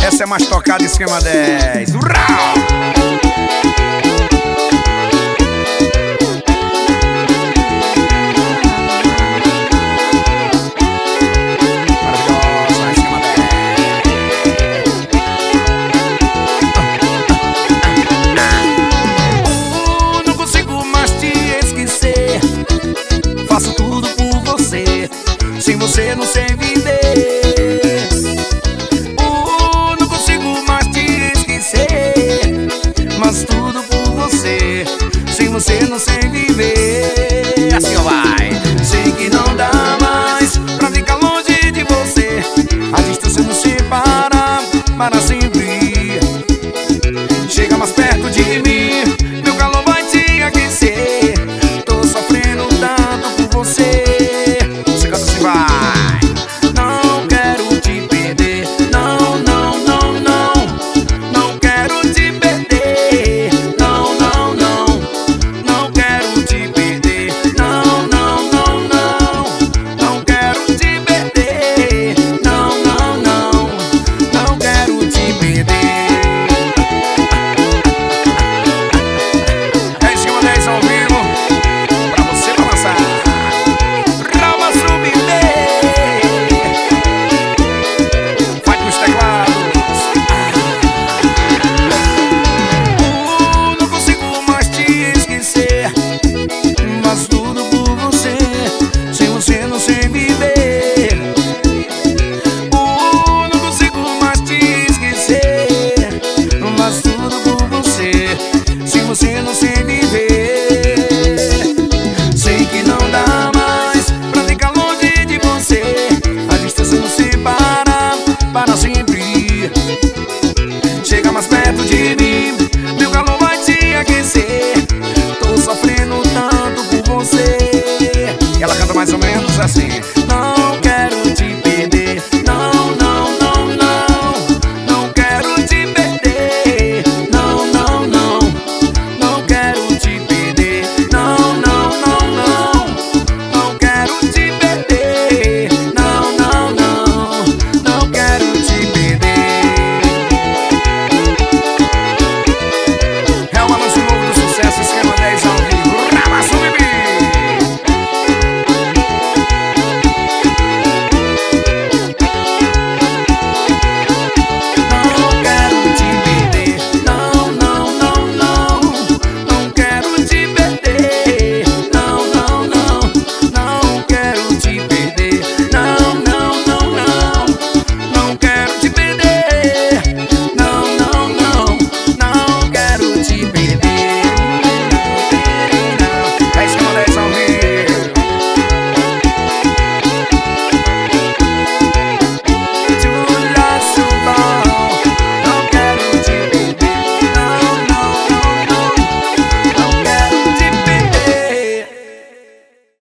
Essa é mais tocada, esquema 10. Urrau! Maravilhosa, esquema 10. Não consigo mais te esquecer. Faço tudo por você. Sem você não sei viver. Mas tudo por você, sem você não sei viver. Assim vai. Sei que não dá mais pra ficar longe de você. A distância nos separa, para sempre